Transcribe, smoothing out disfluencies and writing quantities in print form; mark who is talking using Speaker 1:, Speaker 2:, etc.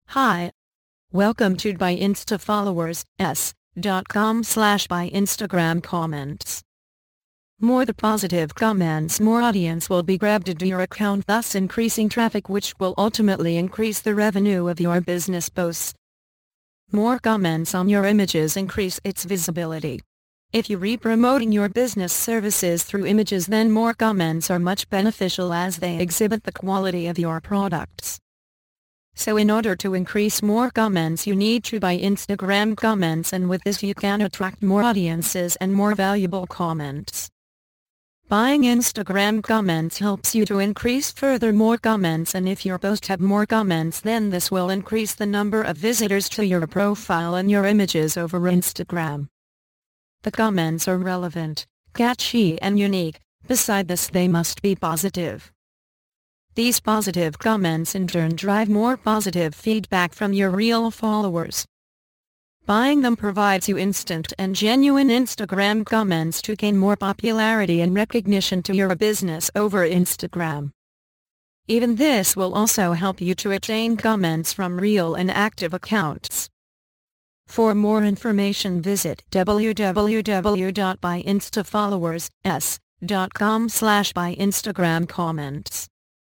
Speaker 1: Hi. Welcome to by Insta followers s.com/by Instagram comments. More the positive comments, more audience will be grabbed to your account, thus increasing traffic, which will ultimately increase the revenue of your business posts. More comments on your images increase its visibility. If you re-promoting your business services through images, then more comments are much beneficial as they exhibit the quality of your products. So in order to increase more comments, you need to buy Instagram comments, and with this you can attract more audiences and more valuable comments. Buying Instagram comments helps you to increase further more comments, and if your post have more comments, then this will increase the number of visitors to your profile and your images over Instagram. The comments are relevant, catchy and unique. Beside this, they must be positive. These positive comments in turn drive more positive feedback from your real followers. Buying them provides you instant and genuine Instagram comments to gain more popularity and recognition to your business over Instagram. Even this will also help you to attain comments from real and active accounts. For more information, visit www.byinstafollowersS.com/by Instagram comments.